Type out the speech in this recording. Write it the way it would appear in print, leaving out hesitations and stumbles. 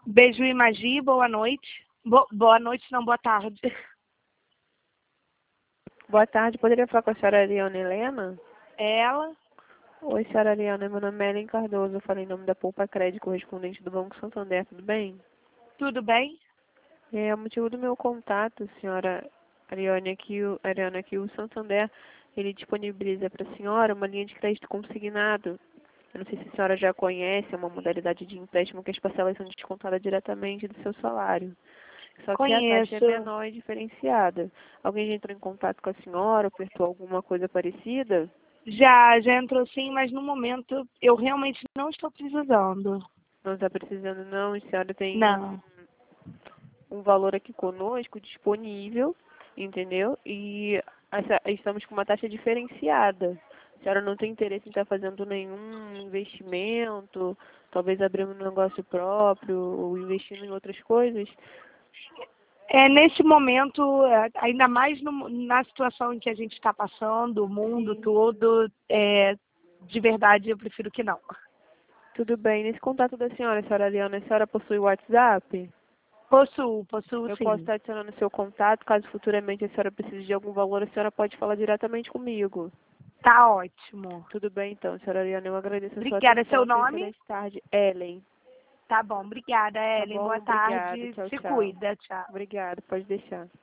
Beijo e Magi, boa noite. Boa noite, não, boa tarde. Boa tarde, poderia falar com a senhora Ariana Helena? Ela? Oi, senhora Ariana, meu nome é Ellen Cardoso, eu falei em nome da Poupa Crédito, correspondente do Banco Santander, tudo bem? Tudo bem? O motivo do meu contato, senhora Ariana, é que o Santander, ele disponibiliza para a senhora uma linha de crédito consignado. Eu não sei se a senhora já conhece, é uma modalidade de empréstimo que as parcelas são descontadas diretamente do seu salário. Só que a taxa é Conheço. menor e diferenciada. Alguém já entrou em contato com a senhora, ofertou alguma coisa parecida? Já entrou sim, mas no momento eu realmente não estou precisando. Não está precisando não, a senhora tem Não. um valor aqui conosco disponível, entendeu? E estamos com uma taxa diferenciada. A senhora não tem interesse em estar fazendo nenhum investimento, talvez abrindo um negócio próprio ou investindo em outras coisas? Nesse momento, ainda mais na situação em que a gente está passando, o mundo Sim. todo, de verdade eu prefiro que não. Tudo bem. Nesse contato da senhora Ariana, a senhora possui o WhatsApp? Possuo Eu posso sim. estar adicionando o seu contato, caso futuramente a senhora precise de algum valor, a senhora pode falar diretamente comigo. Tá ótimo. Tudo bem, então, senhora Ariana, eu agradeço a sua Obrigada. Seu atenção. Tenha nome? excelente tarde. Ellen. Tá bom. Obrigada, Tá Ellen. bom? Boa Obrigada. tarde. Tchau, Se tchau. cuida. Tchau. Obrigada, pode deixar.